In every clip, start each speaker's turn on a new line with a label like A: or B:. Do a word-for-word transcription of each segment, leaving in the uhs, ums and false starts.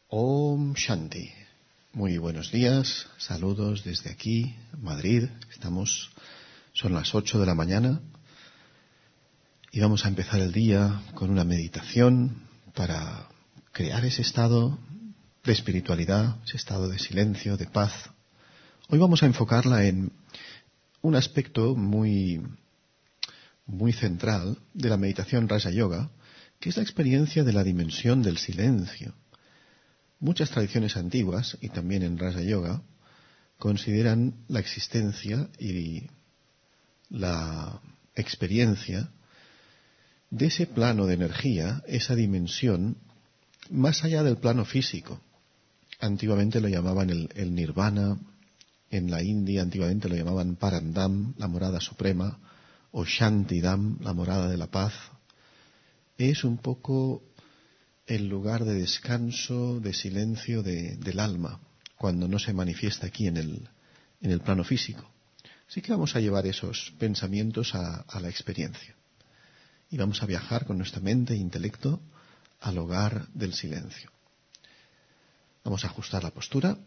A: Om Shanti. Muy buenos días, saludos desde aquí, Madrid. Estamos, son las ocho de la mañana y vamos a empezar el día con una meditación para crear ese estado de espiritualidad, ese estado de silencio, de paz. Hoy vamos a enfocarla en un aspecto muy, muy central de la meditación Raja Yoga, que es la experiencia de la dimensión del silencio. Muchas tradiciones antiguas, y también en Raja Yoga, consideran la existencia y la experiencia de ese plano de energía, esa dimensión, más allá del plano físico. Antiguamente lo llamaban el, el nirvana, en la India antiguamente lo llamaban Parandam, la morada suprema, o Shantidam, la morada de la paz. Es un poco el lugar de descanso, de silencio de, del alma, cuando no se manifiesta aquí en el, en el plano físico. Así que vamos a llevar esos pensamientos a, a la experiencia. Y vamos a viajar con nuestra mente e intelecto al hogar del silencio. Vamos a ajustar la postura,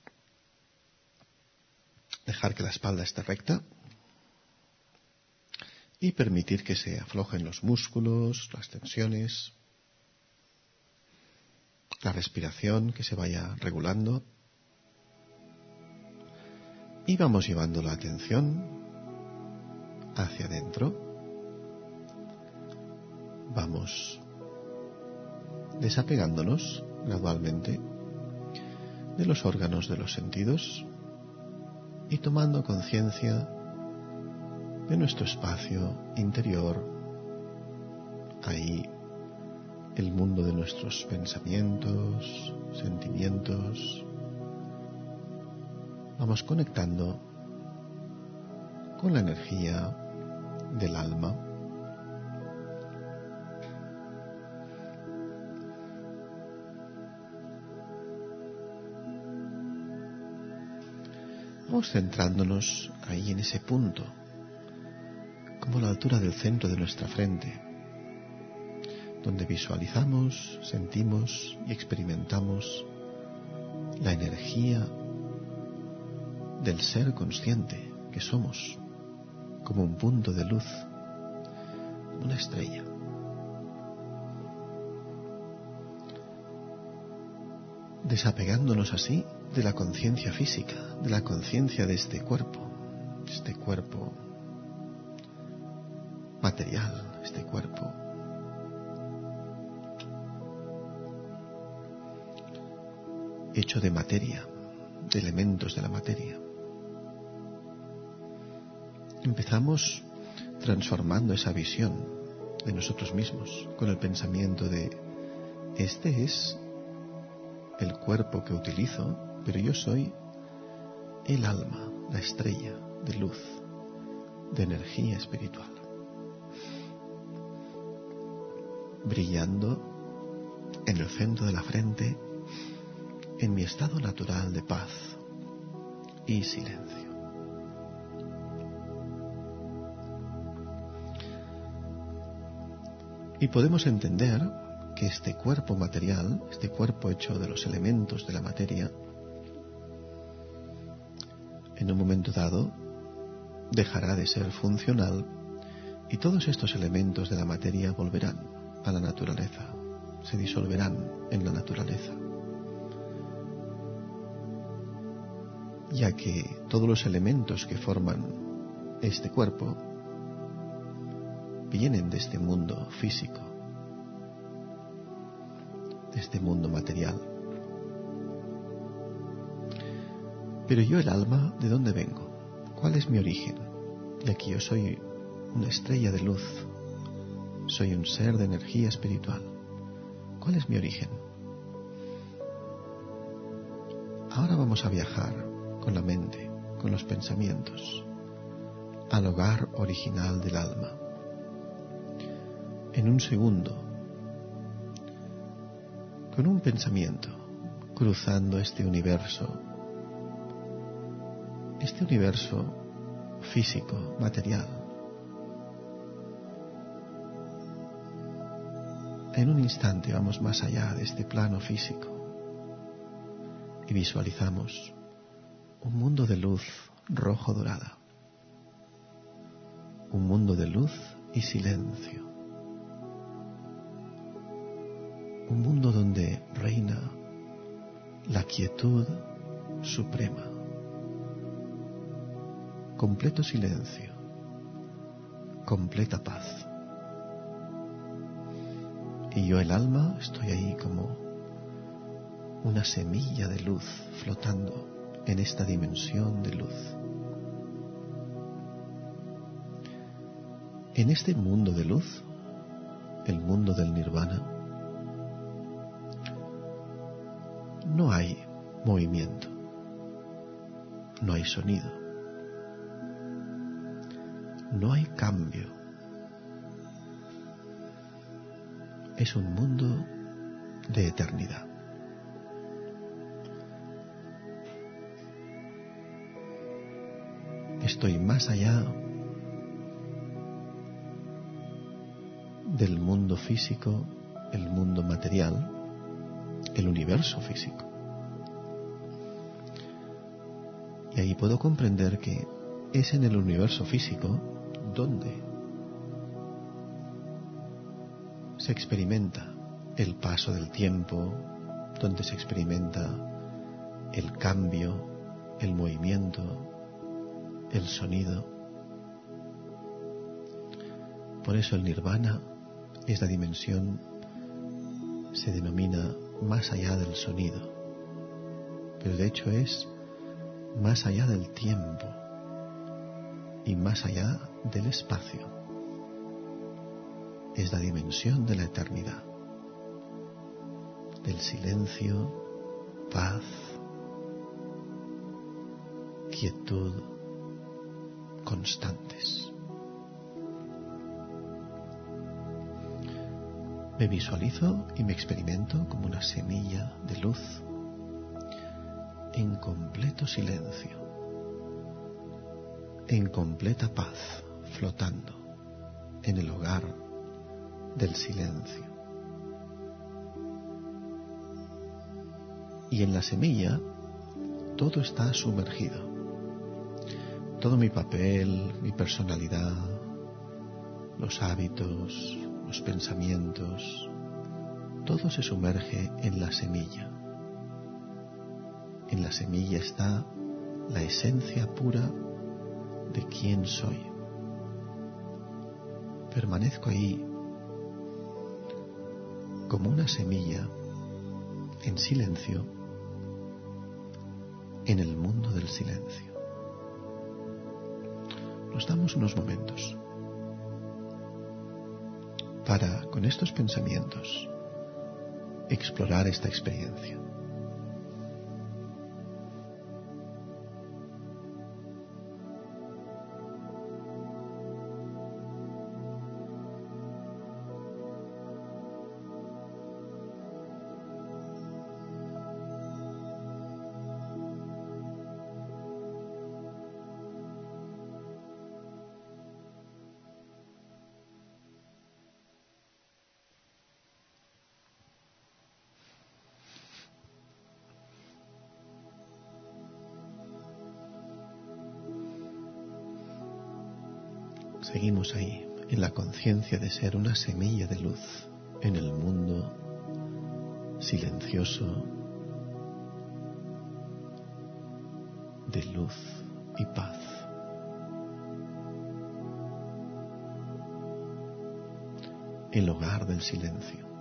A: dejar que la espalda esté recta y permitir que se aflojen los músculos, las tensiones, la respiración que se vaya regulando, y vamos llevando la atención hacia adentro. Vamos desapegándonos gradualmente de los órganos de los sentidos y tomando conciencia de nuestro espacio interior, ahí el mundo de nuestros pensamientos, sentimientos. Vamos conectando con la energía del alma. Vamos centrándonos ahí en ese punto, como la altura del centro de nuestra frente, donde visualizamos, sentimos y experimentamos la energía del ser consciente que somos, como un punto de luz, una estrella. Desapegándonos así de la conciencia física, de la conciencia de este cuerpo, este cuerpo material, este cuerpo hecho de materia, de elementos de la materia. Empezamos transformando esa visión de nosotros mismos con el pensamiento de: este es el cuerpo que utilizo, pero yo soy el alma, la estrella de luz, de energía espiritual, brillando en el centro de la frente, en mi estado natural de paz y silencio. Y podemos entender que este cuerpo material, este cuerpo hecho de los elementos de la materia, en un momento dado dejará de ser funcional y todos estos elementos de la materia volverán a la naturaleza, se disolverán en la naturaleza, ya que todos los elementos que forman este cuerpo vienen de este mundo físico, de este mundo material. Pero yo, el alma, ¿de dónde vengo? ¿Cuál es mi origen? Ya que yo soy una estrella de luz, soy un ser de energía espiritual. ¿Cuál es mi origen? Ahora vamos a viajar con la mente, con los pensamientos, al hogar original del alma. En un segundo, con un pensamiento, cruzando este universo, este universo físico, material. En un instante vamos más allá de este plano físico y visualizamos un mundo de luz rojo-dorada, un mundo de luz y silencio, un mundo donde reina la quietud suprema, completo silencio, completa paz. Y yo, el alma, estoy ahí como una semilla de luz flotando en esta dimensión de luz. En este mundo de luz, el mundo del nirvana, no hay movimiento, no hay sonido, no hay cambio. Es un mundo de eternidad. Estoy más allá del mundo físico, el mundo material, el universo físico. Y ahí puedo comprender que es en el universo físico donde se experimenta el paso del tiempo, donde se experimenta el cambio, el movimiento, el sonido. Por eso el nirvana es la dimensión, se denomina más allá del sonido, pero de hecho es más allá del tiempo y más allá del espacio. Es la dimensión de la eternidad, del silencio, paz, quietud constantes. Me visualizo y me experimento como una semilla de luz en completo silencio, en completa paz, flotando en el hogar del silencio. Y en la semilla todo está sumergido. Todo mi papel, mi personalidad, los hábitos, los pensamientos, todo se sumerge en la semilla. En la semilla está la esencia pura de quién soy. Permanezco ahí como una semilla en silencio en el mundo del silencio. Nos damos unos momentos para, con estos pensamientos, explorar esta experiencia. Seguimos ahí, en la conciencia de ser una semilla de luz en el mundo silencioso de luz y paz. El hogar del silencio.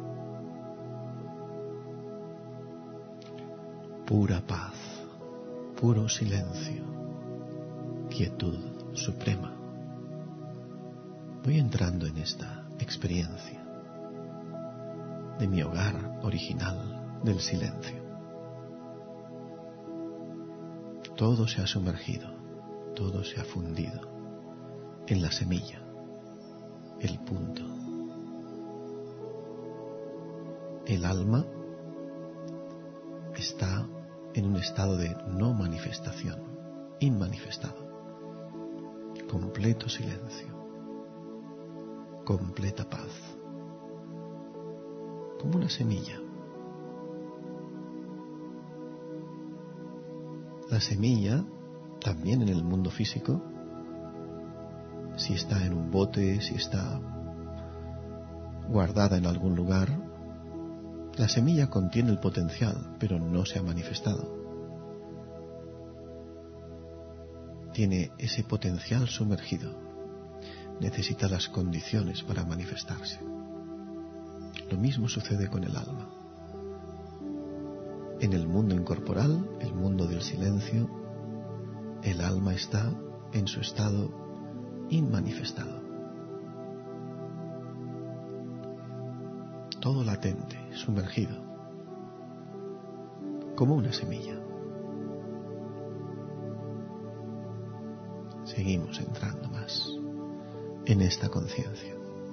A: Pura paz, puro silencio, quietud suprema. Voy entrando en esta experiencia de mi hogar original del silencio. Todo se ha sumergido, todo se ha fundido en la semilla, el punto. El alma está en un estado de no manifestación, inmanifestado, completo silencio, completa paz, como una semilla. La semilla, también en el mundo físico, si está en un bote, si está guardada en algún lugar, la semilla contiene el potencial, pero no se ha manifestado. Tiene ese potencial sumergido. Necesita las condiciones para manifestarse. Lo mismo sucede con el alma. En el mundo incorporal, el mundo del silencio, el alma está en su estado inmanifestado. Todo latente, sumergido, como una semilla. Seguimos entrando más en esta conciencia.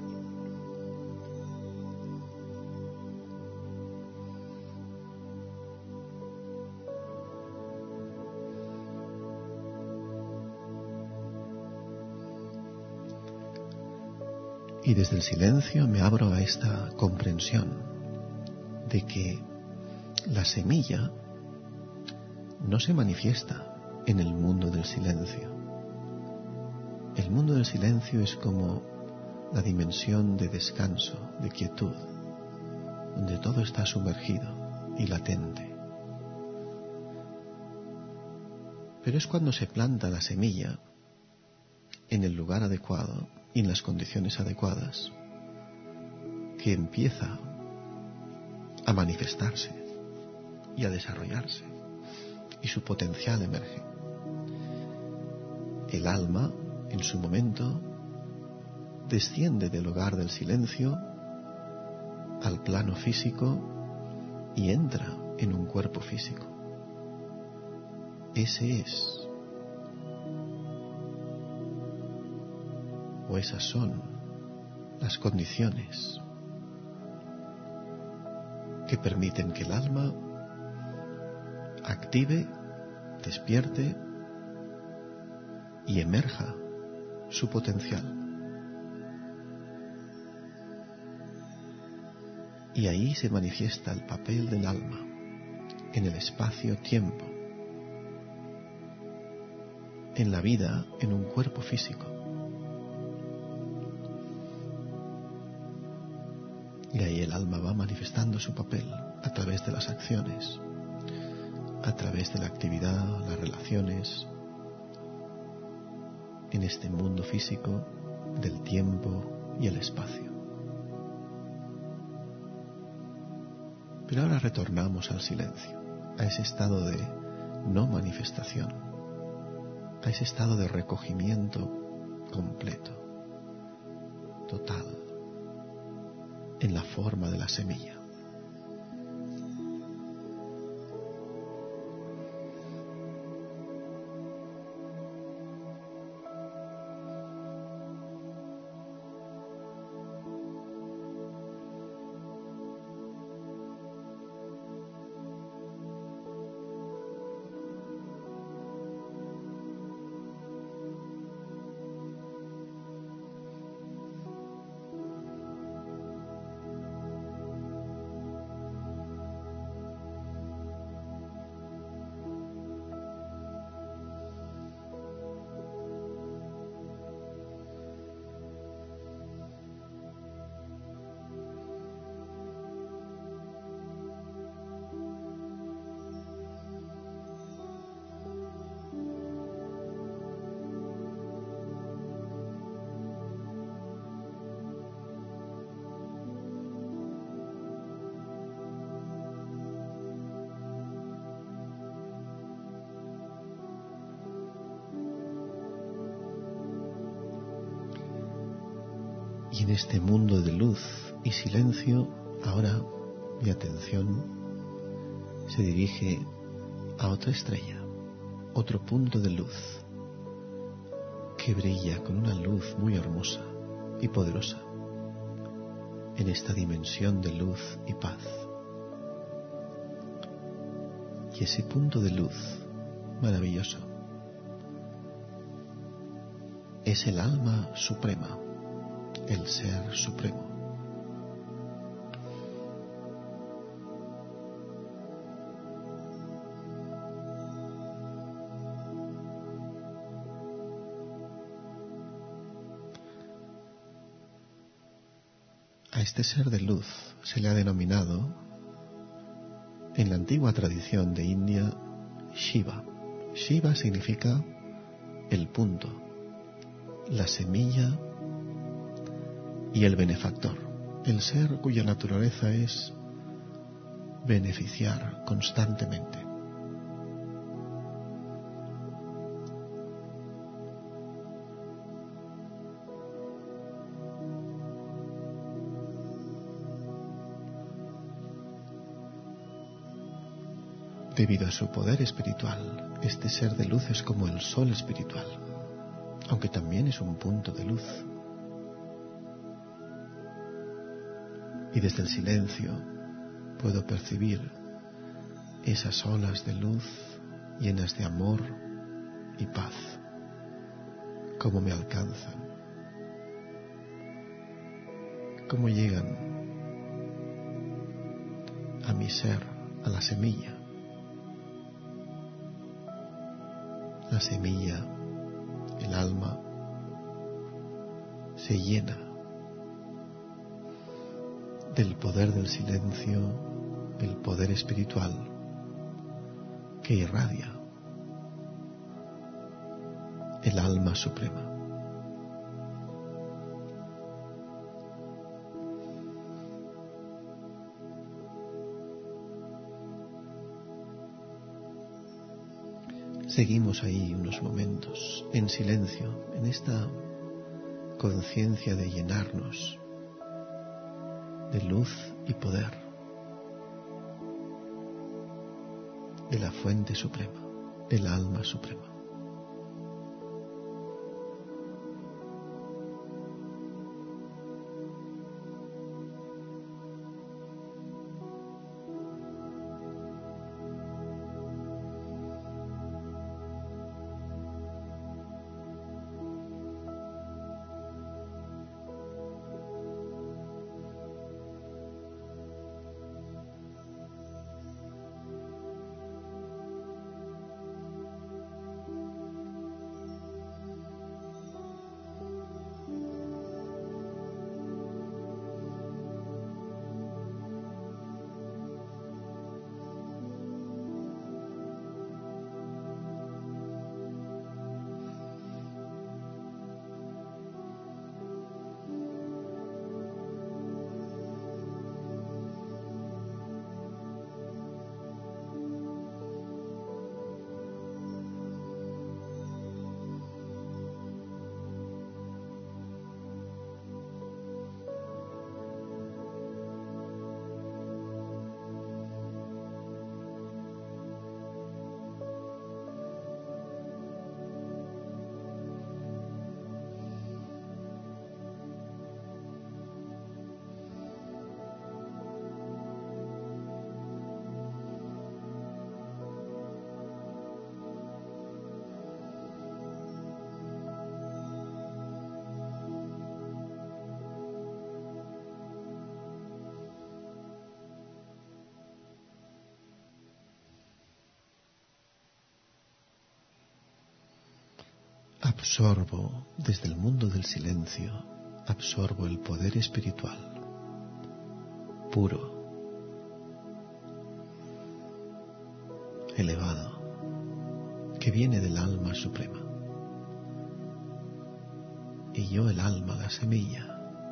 A: Y desde el silencio me abro a esta comprensión de que la semilla no se manifiesta en el mundo del silencio. El mundo del silencio es como la dimensión de descanso, de quietud, donde todo está sumergido y latente. Pero es cuando se planta la semilla en el lugar adecuado y en las condiciones adecuadas que empieza a manifestarse y a desarrollarse y su potencial emerge. El alma, en su momento, desciende del hogar del silencio al plano físico y entra en un cuerpo físico. Ese es, o esas son, las condiciones que permiten que el alma active, despierte y emerja su potencial. Y ahí se manifiesta el papel del alma en el espacio-tiempo, en la vida, en un cuerpo físico. Y ahí el alma va manifestando su papel a través de las acciones, a través de la actividad, las relaciones, en este mundo físico del tiempo y el espacio. Pero ahora retornamos al silencio, a ese estado de no manifestación, a ese estado de recogimiento completo, total, en la forma de la semilla. Y en este mundo de luz y silencio, ahora mi atención se dirige a otra estrella, otro punto de luz que brilla con una luz muy hermosa y poderosa en esta dimensión de luz y paz. Y ese punto de luz maravilloso es el alma suprema, el ser supremo. A este ser de luz se le ha denominado, en la antigua tradición de India, Shiva. Shiva significa el punto, la semilla y el benefactor, el ser cuya naturaleza es beneficiar constantemente. Debido a su poder espiritual, este ser de luz es como el sol espiritual, aunque también es un punto de luz. Y desde el silencio puedo percibir esas olas de luz llenas de amor y paz, cómo me alcanzan, cómo llegan a mi ser, a la semilla. La semilla, el alma, se llena del poder del silencio, el poder espiritual que irradia el alma suprema. Seguimos ahí unos momentos en silencio, en esta conciencia de llenarnos de luz y poder de la fuente suprema, del alma suprema. Absorbo desde el mundo del silencio, absorbo el poder espiritual, puro, elevado, que viene del alma suprema. Y yo, el alma, la semilla,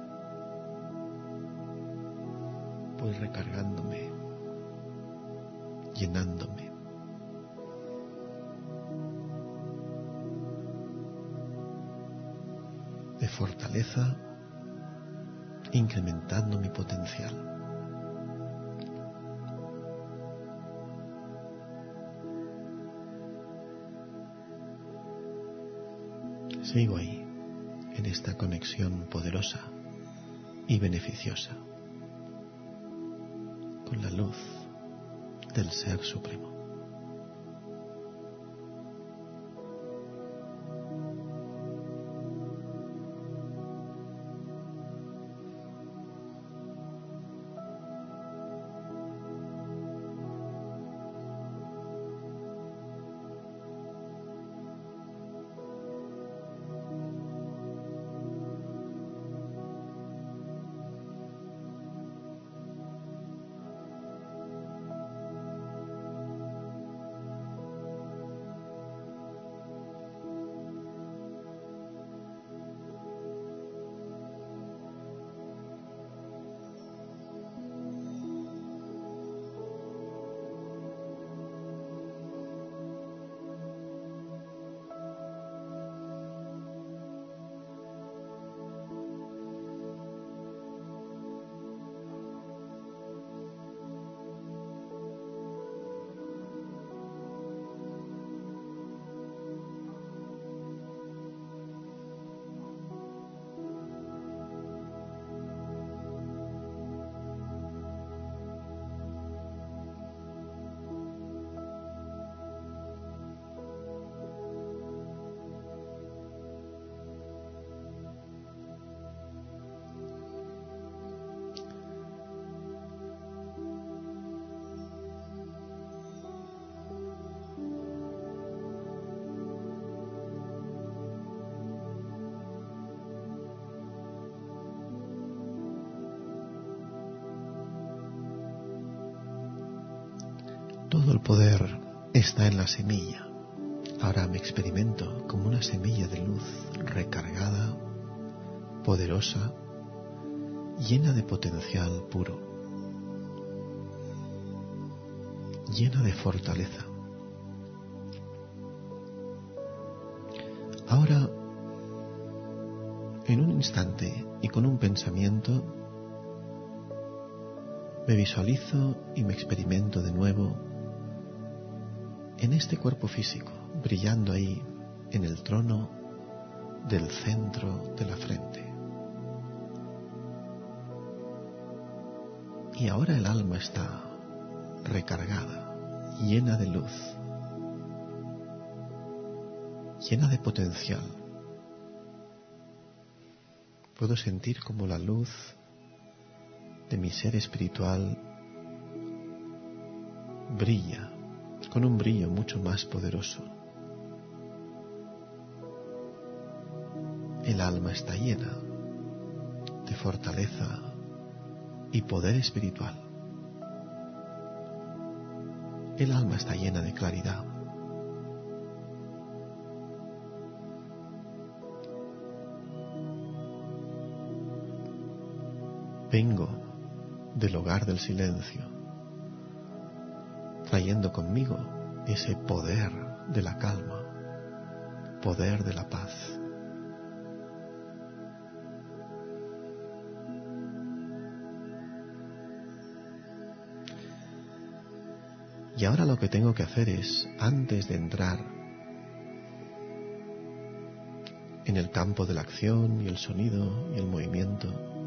A: voy recargándome, llenándome. De fortaleza incrementando mi potencial. Sigo ahí, en esta conexión poderosa y beneficiosa con la luz del Ser Supremo. Todo el poder está en la semilla. Ahora me experimento como una semilla de luz recargada, poderosa, llena de potencial puro, llena de fortaleza. Ahora, en un instante y con un pensamiento, me visualizo y me experimento de nuevo en este cuerpo físico, brillando ahí en el trono del centro de la frente. Y ahora el alma está recargada, llena de luz, llena de potencial. Puedo sentir como la luz de mi ser espiritual brilla con un brillo mucho más poderoso. El alma está llena de fortaleza y poder espiritual. El alma está llena de claridad. Vengo del hogar del silencio, trayendo conmigo ese poder de la calma, poder de la paz. Y ahora lo que tengo que hacer es, antes de entrar en el campo de la acción y el sonido y el movimiento,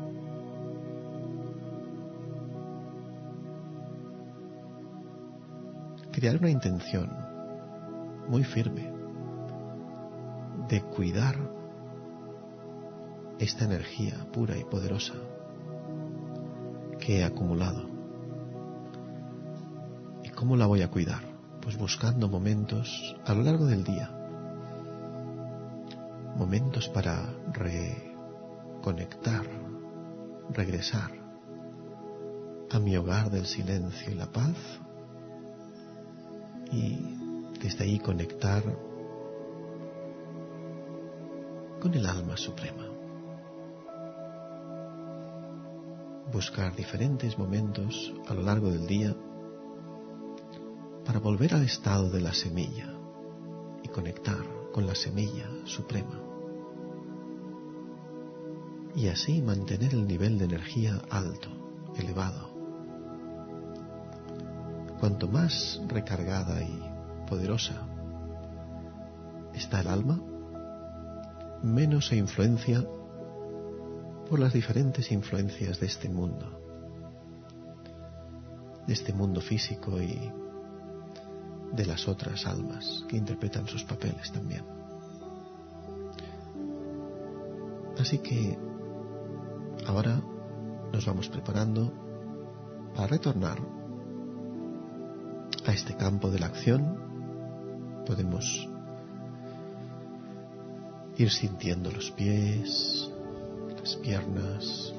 A: crear una intención muy firme de cuidar esta energía pura y poderosa que he acumulado. ¿Y cómo la voy a cuidar? Pues buscando momentos a lo largo del día, momentos para reconectar, regresar a mi hogar del silencio y la paz, y desde ahí conectar con el alma suprema. Buscar diferentes momentos a lo largo del día para volver al estado de la semilla y conectar con la semilla suprema. y así mantener el nivel de energía alto, elevado. Cuanto más recargada y poderosa está el alma, menos se influencia por las diferentes influencias de este mundo, de este mundo físico y de las otras almas que interpretan sus papeles también. Así que ahora nos vamos preparando para retornar a este campo de la acción. Podemos ir sintiendo los pies, las piernas,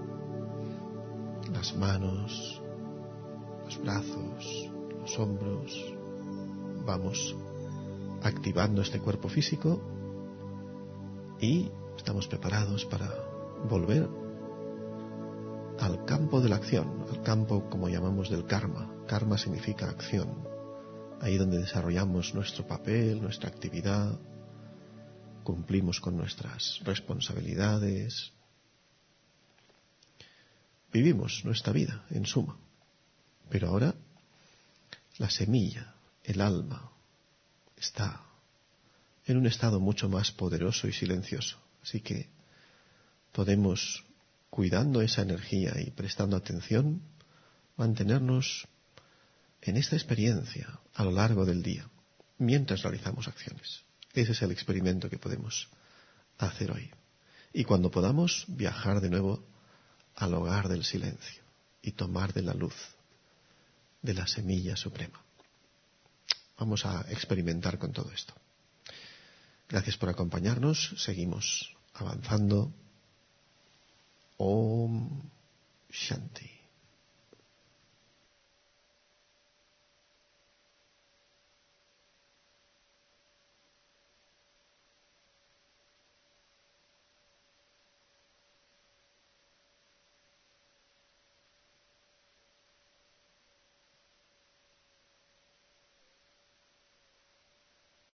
A: las manos, los brazos, los hombros. Vamos activando este cuerpo físico y estamos preparados para volver al campo de la acción, al campo, como llamamos, del karma. Karma significa acción, ahí donde desarrollamos nuestro papel, nuestra actividad, cumplimos con nuestras responsabilidades, vivimos nuestra vida, en suma. Pero ahora la semilla, el alma, está en un estado mucho más poderoso y silencioso. Así que podemos, cuidando esa energía y prestando atención, mantenernos en esta experiencia a lo largo del día, mientras realizamos acciones. Ese es el experimento que podemos hacer hoy. Y cuando podamos, viajar de nuevo al hogar del silencio y tomar de la luz, de la semilla suprema. Vamos a experimentar con todo esto. Gracias por acompañarnos. Seguimos avanzando. Om Shanti.